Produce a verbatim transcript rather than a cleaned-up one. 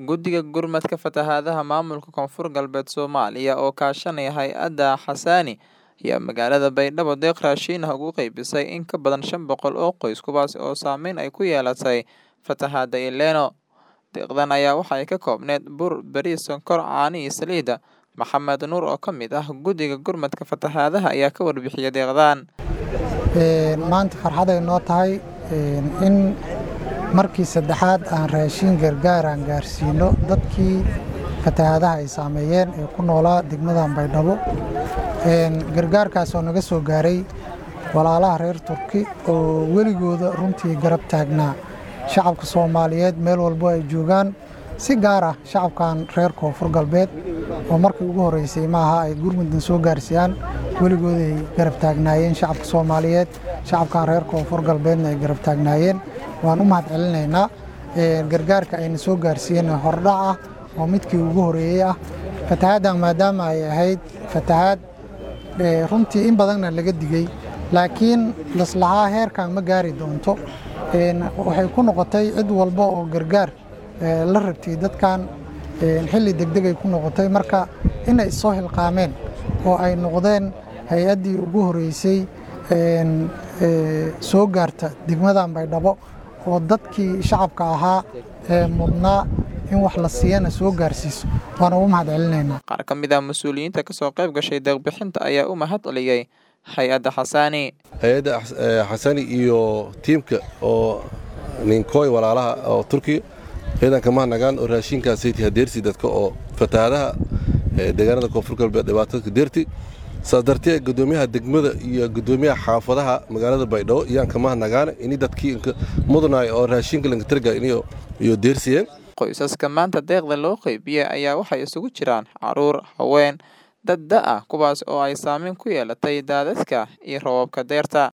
Guddiga Gurmadka Fatahaadaha Maamulka Koonfur Galbeed Soomaaliya oo kaashanaya hay'adda Xasaani ayaa magaalada Baydhabo deeq raashin ah ugu qaybisay in ka badan shan boqol oo qoys kuwaas oo saameyn ay ku yeelatay fatahaadda El Niño. Deeqdan ayaa waxay ka koobneyd bur, bariis, sonkor, caano iyo saliid. Maxamed Nuur oo ka mid ah Guddiga Gurmadka Fatahaadaha ayaa ka warbixiyay deeqdan. Maanta farxad ay noo tahay in markii saddexaad aan raashin gargaar aan gaarsiino dadkii fatahaadaha ay saameeyeen ee ku noolaa degmada Baydhabo. Gargaarkaas oo naga soo gaaray walaalaha reer Turki oo weligooda runtii garab taagnaa shacabka Soomaaliyeed meel walbo ay joogaan, si gaar ah shacabkan reer Koonfur Galbeed oo markii ugu horeysay maaha ay gurmad soo gaarsiiyaan, weligooda ay garab taagnaayeen shacabka Soomaaliyeed, shacabkan reer Koonfur Galbeedna ay garab taagnaayeen. Waan u mahad celinaynaa gargaarka ayna soo gaarsiiyeen hordhac ah oo midkii ugu horeeyay ah. Fatahaaddan maadaama ay ahayd fatahaad runtii in badanna laga digay, laakiin laslahaa heerkan ma gaari doonto. Waxay ku noqotay cid walba oo gargaar la rabtay dadkan xilli degdeg ay ku noqotay, marka inay soo hilqaameen oo ay noqdeen hay'addii ugu horeysay soo gaarta degmada Baydhabo oo dadkii shacabka ahaa ee mudnaa in wax la siiyana soo gaarsiiso. Waan ugu mahad celinaynaa. Qaar ka mid ah mas'uuliyiinta ka soo qayb gashay deeq bixinta ayaa u mahad celiyay hay'adda Xasaani. Hay'adda Xasaani iyo tiimka oo ninkooy walaalaha oo Turkiga ciidanka mahadnagaan oo raashinkaas ay hadeersi dadka oo fatahaadaha deegaanada Koonfur Galbeed dhibaatada deerti. Saas darteed gudoomiyaha degmada iyo gudoomiyaha xaafadaha magaalada Baydhabo iyaan ka mahadnagaan in dadkii mudanaay oo raashinka laga targa inuu iyo deersiyeen. Qoysaska maanta deeqda loo qaybiyay ayaa waxay isugu jiraan caruur, haween, dad da' ah kuwaas oo ay saameyn ku yeelatay daadadka iyo roobabka deerta.